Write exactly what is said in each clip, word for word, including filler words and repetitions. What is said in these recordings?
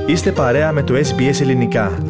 Είστε παρέα με το ες μπι ες Ελληνικά.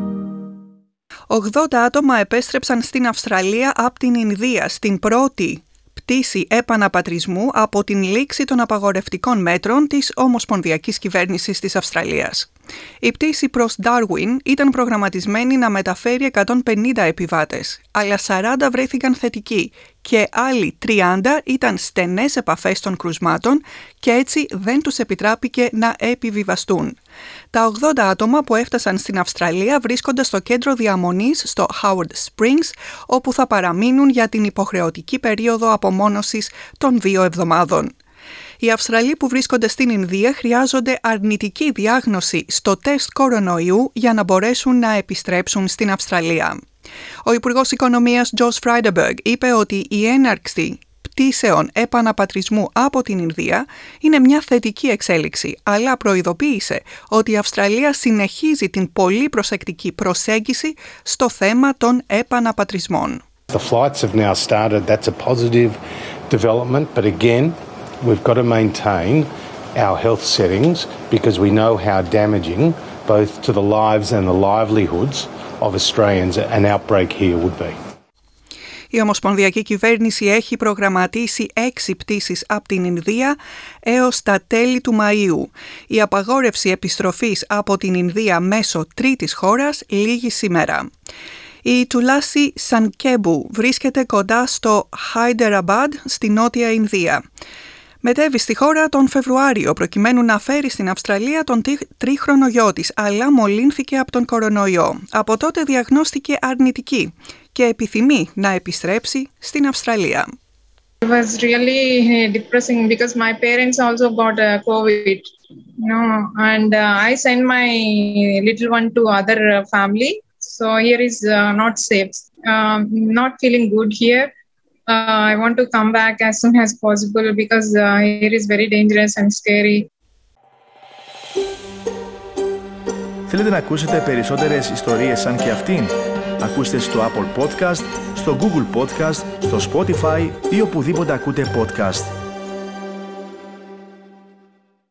ογδόντα άτομα επέστρεψαν στην Αυστραλία από την Ινδία στην πρώτη πτήση επαναπατρισμού από την λήξη των απαγορευτικών μέτρων της Ομοσπονδιακής Κυβέρνησης της Αυστραλίας. Η πτήση προς Darwin ήταν προγραμματισμένη να μεταφέρει εκατόν πενήντα επιβάτες, αλλά σαράντα βρέθηκαν θετικοί και άλλοι τριάντα ήταν στενές επαφές των κρουσμάτων και έτσι δεν τους επιτράπηκε να επιβιβαστούν. Τα ογδόντα άτομα που έφτασαν στην Αυστραλία βρίσκονται στο κέντρο διαμονής στο Howard Springs, όπου θα παραμείνουν για την υποχρεωτική περίοδο απομόνωσης των δύο εβδομάδων. Οι Αυστραλοί που βρίσκονται στην Ινδία χρειάζονται αρνητική διάγνωση στο τεστ κορονοϊού για να μπορέσουν να επιστρέψουν στην Αυστραλία. Ο Υπουργός Οικονομίας Josh Frydenberg είπε ότι η έναρξη πτήσεων επαναπατρισμού από την Ινδία είναι μια θετική εξέλιξη, αλλά προειδοποίησε ότι η Αυστραλία συνεχίζει την πολύ προσεκτική προσέγγιση στο θέμα των επαναπατρισμών. The flights have now started. That's a positive development, but again, we've got to maintain our health settings because we know how damaging both to the lives and the livelihoods of Australians an outbreak here would be. Η Ομοσπονδιακή Κυβέρνηση έχει προγραμματίσει έξι πτήσεις από την Ινδία έως τα τέλη του Μαΐου. Η απαγόρευση επιστροφής από την Ινδία μέσω τρίτης χώρας λήγει σήμερα. Η Τουλάση Σανκέμπου βρίσκεται κοντά στο Χάιντεραμπάντ στη Νότια Ινδία. Μετέβη στη χώρα τον Φεβρουάριο προκειμένου να φέρει στην Αυστραλία τον τρίχρονο γιο της, αλλά μολύνθηκε από τον κορονοϊό. Από τότε διαγνώστηκε αρνητική και επιθυμεί να επιστρέψει στην Αυστραλία. It was really depressing because my parents also got uh, COVID, you know, and uh, I sent my little one to other uh, family. So here is uh, not safe. Um, not feeling good here. Uh, I want to come back as soon as possible because uh, here is very dangerous and scary. Θέλετε να ακούσετε περισσότερες ιστορίες σαν και αυτήν? Ακούστε στο Apple Podcast, στο Google Podcast, στο Spotify ή οπουδήποτε ακούτε podcast.